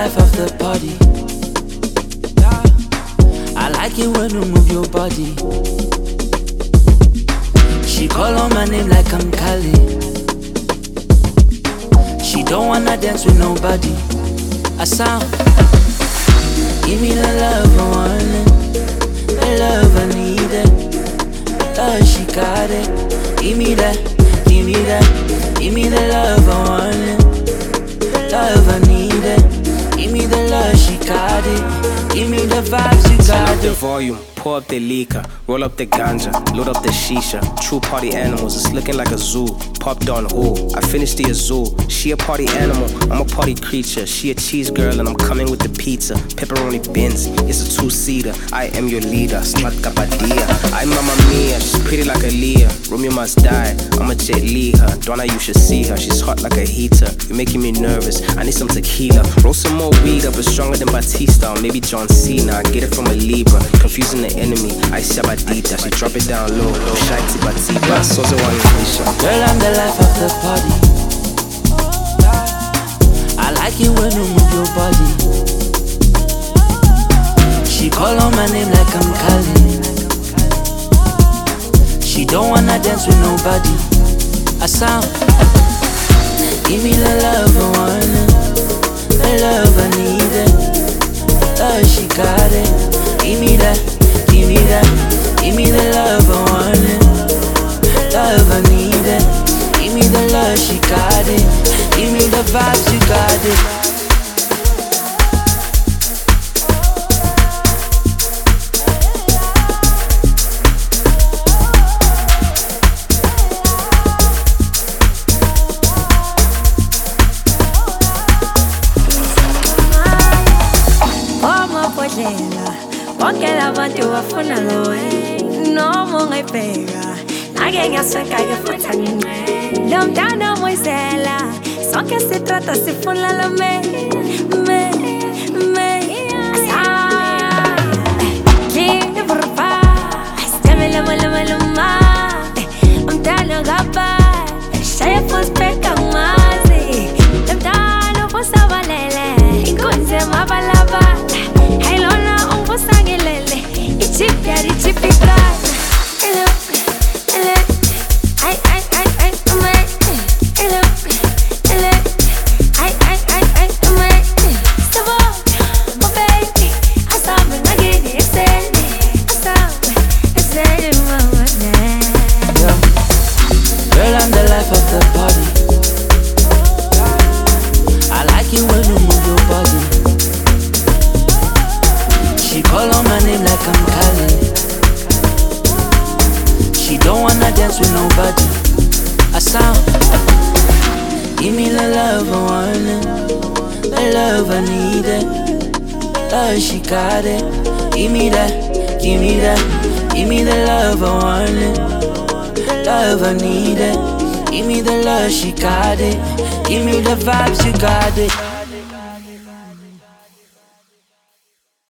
life of the party. I like it when you move your body. She call on my name like I'm Kali. She don't wanna dance with nobody. I sound. Give me the love I want it, the love I need it. Love she got it. Give me that, give me that. Give me the love I want it, the love I need it. Give me the love she got it. Give me the vibes you got Turn up it. the volume, pour up the liquor, roll up the ganja, load up the shisha. True party animals, it's looking like a zoo. Popped on who? I finished the azul. She a party animal, I'm a party creature. She a cheese girl and I'm coming with the pizza. Pepperoni Benz, it's a two-seater. I am your leader, Slat Kapadia. I'm Mamma Mia, she's pretty like Aaliyah. Romeo must die, I'm a Jet Li her. Donna, you should see her, she's hot like a heater. You're making me nervous, I need some tequila. Roll some more weed up, it's stronger than Batista. Or maybe John Cena, I get it from a Libra. Confusing the enemy, I Shabadita. She drop it down low, Shai Tibatiba, Sozo Wanisha. Girl, I'm the life of the party. I like it when you move your body. She call on my name like I'm Kali. She don't wanna dance with nobody. I sound. Give me the love I want it, the love I need it. Love she got it. Give me that, give me that. Give me the love I want it, love I need it. Give me the love she got it. Give me the vibes you got it. Bonke labantu bafuna lo noma ungayibheka ngake ngasweka ke futhi angingqe lo mntana moyizela sonke sitrata sifuna lo me umntana ngapha shaya futhi bheka ngazi lo mntana ubusabalele inkunzi emabalabala hey lona ungusangelele ichipyari chipikana with nobody. I sound. Give me the love I want it, the love I need it. Love she got it. Give me that, give me that. Give me the love I want it, the love I need it. Give me the love she got it. Give me the vibes you got it.